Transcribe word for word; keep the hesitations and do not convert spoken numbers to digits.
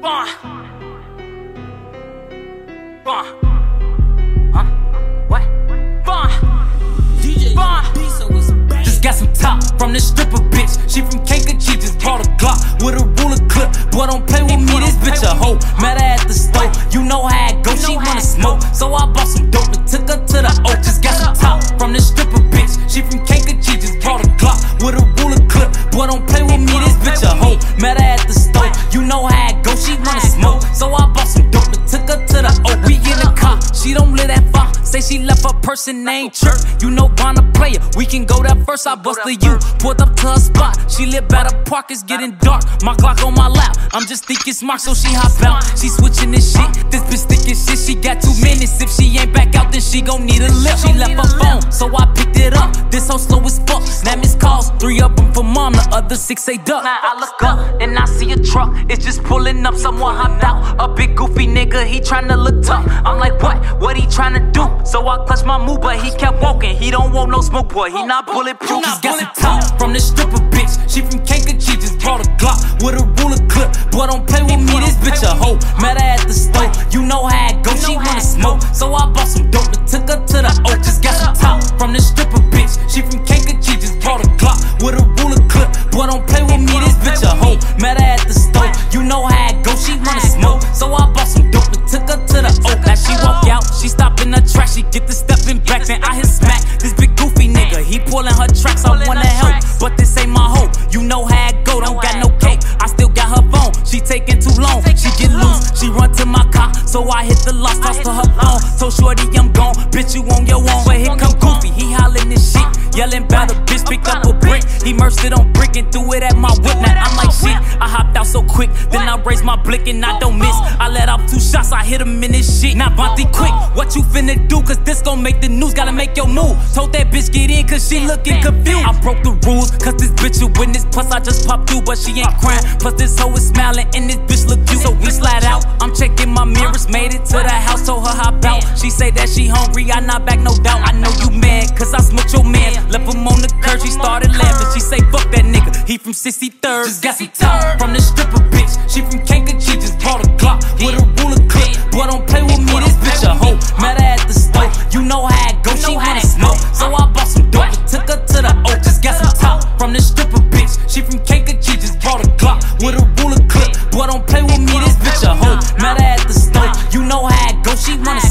Bun. Bun. Huh? What? Bun. D J Bun. Just got some top from this stripper bitch. She from Kankakee, just brought a Glock with a ruler clip. Boy, don't play with me, this bitch a hoe. Met her at the store, you know how it go. She wanna smoke, so I bought some dope and took her to the O. Just got some top from this stripper bitch. She from Kankakee, just brought a Glock with a ruler clip. Boy, don't play with me, this bitch a hoe. Met her at the store, you know how it go. She wanna smoke, so I bought some dope and took her to the O. We in the car, she don't live that far. Say she left her person named Chirp. You know Bonner player, we can go there first. I bust the U, pulled up to her spot. She live by the park, it's getting dark. My Glock on my lap, I'm just thinking smart, so she hop out. She switching this shit, this bitch thinking shit. She got two minutes, if she ain't back out, then she gon' need a lift. She left her phone, so I picked it up. This hoe slow as fuck, now miss calls, three of them for mom, the other six say duck. Now I look up, and I see a truck, it's just pulling up, someone hopped out. A big goofy nigga, he tryna look tough. I'm like, what, what he tryna do? So I clutched my move, but he kept walking. He don't want no smoke, boy, he not bulletproof. Just got some top from this stripper bitch. She from Kankakee, just brought a Glock with a ruler clip. Boy, don't play with me, this bitch a hoe. Met her at the store, you know how it go. She wanna smoke, so I bought some dope and took her to the O. Just got some top from this stripper bitch. She from Kankakee, just brought a Glock with a ruler clip. Boy, don't play with me, this bitch a hoe. Met her at the store, you know how it go. She wanna smoke, so I bought some dope and took her to the O. Now she walk out, she stop in the track, she get the stepping back, then I hit smack. This big goofy nigga, he pulling her tracks. I wanna help, but this ain't my hoe. You know how it go, don't got no cake. I still got her phone, she taking too long. She get loose, she run to my car, so I hit the lock, toss to her phone. Told shorty I'm gone, bitch you on your own. But here come Goofy, he hollering this shit, yelling about a bitch, picked up a brick. He merged it on brick and threw it at my whip. Now I'm like shit, I hopped out so quick, then I raised my blick and I don't miss. I let off two shots, I hit him in this shit. Now Bonte quick, what you finna do? Cause this gon' make the news, gotta make your move. Told that bitch get in cause she looking confused. I broke the rules, cause this bitch a witness. Plus I just popped through, but she ain't crying. Plus this hoe is smiling and this bitch look cute. So we slide out, I'm checking my mirrors. Made it to the house, told her hop out. She say that she hungry, I not back, no doubt. I know you mad, cause I smoked your man. Left him on the curb, she started laughing. She say fuck that nigga, he from sixty-third. Just got some top from this stripper bitch. She from Kankakee, just brought a Glock with a ruler clip. Boy, don't play with me, this bitch a hoe. Met her at the store, you know how it go. She wanna smoke, so I bought some dope and took her to the O. Just got some top from this stripper bitch. She from Kankakee, just brought a Glock with a ruler clip. Boy, don't play with me, this bitch a hoe. Met her at the store, you know how it go. She wanna